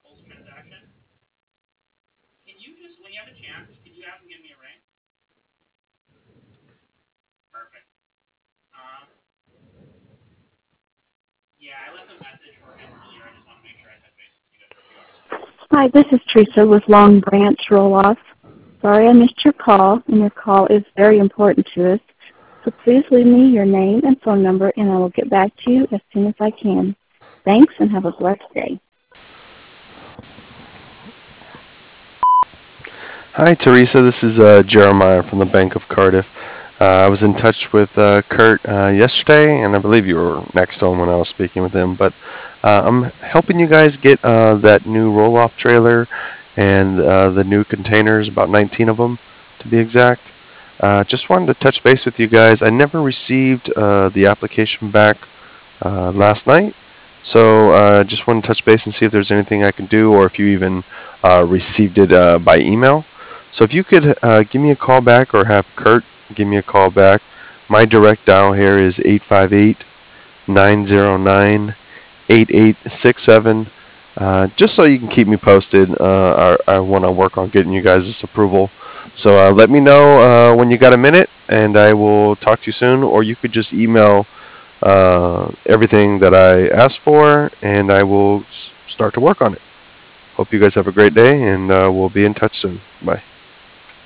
Hi, this is Teresa with Long Branch Roll-Off. Sorry I missed your call, and your call is very important to us. So please leave me your name and phone number, and I will get back to you as soon as I can. Thanks, and have a blessed day. Hi, Teresa. This is Jeremiah from the Bank of Cardiff. I was in touch with Kurt yesterday, and I believe you were next on when I was speaking with him. But I'm helping you guys get that new roll-off trailer and the new containers, about 19 of them to be exact. Just wanted to touch base with you guys. I never received the application back last night, so just wanted to touch base and see if there's anything I can do, or if you even received it by email. So if you could give me a call back, or have Kurt give me a call back. My direct dial here is 858-909-8867. Just so you can keep me posted. I want to work on getting you guys this approval. So let me know when you got a minute, and I will talk to you soon. Or you could just email everything that I asked for, and I will start to work on it. Hope you guys have a great day, and we'll be in touch soon. Bye.